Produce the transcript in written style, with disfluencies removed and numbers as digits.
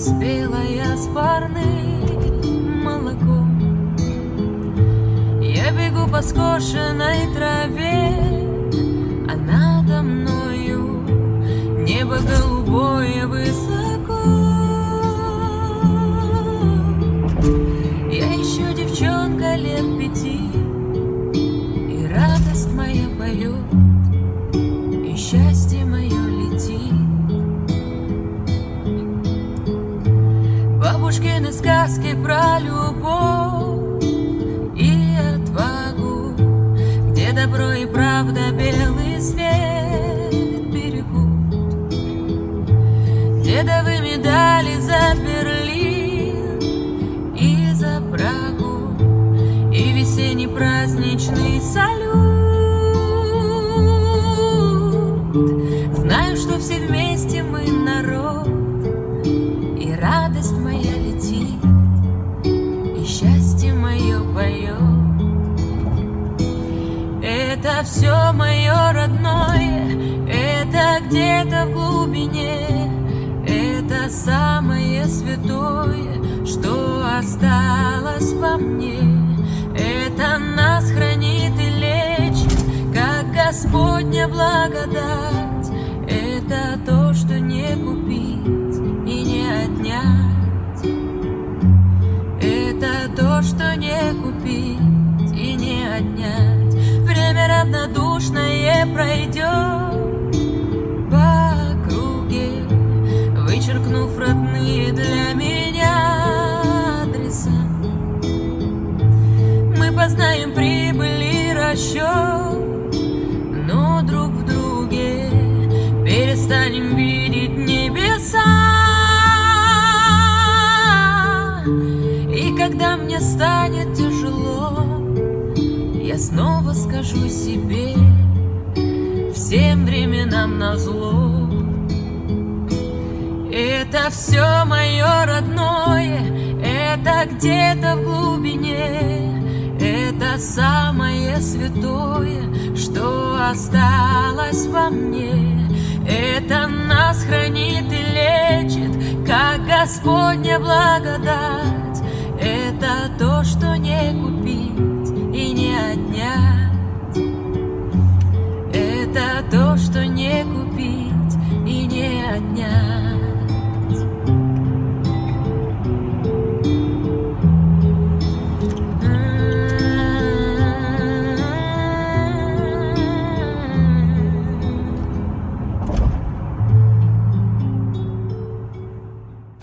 спелая с парным молоком. Я бегу по скошенной траве, а надо мною небо голубое высоко. Я еще девчонка лет 5, и радость моя поет, и счастье мое летит. Бабушкины сказки про любовь и отвагу, где добро и правда белый свет берегут, дедовы медали за Берлин и за Прагу, и весенний праздничный салют. Знаю, что все вместе мы народ, и радость моя летит, и счастье мое поет. Это все мое родное, это где-то в глубине, это самое святое, что осталось во мне. Это нас хранит и лечит, как Господня благодать. Это то, что не купить и не отнять. Это то, что не купить и не отнять. Время равнодушное пройдет по округе, вычеркнув родные для меня адреса. Мы познаем прибыль и расчет, но друг в друге перестанем видеть небеса. И когда мне станет тяжело, я снова скажу себе: всем временам назло. Это все мое родное, это где-то в глубине, это самое святое, что осталось во мне. Это нас хранит и лечит, как Господня благодать. Это то, что не купить и не отнять. Это то, что не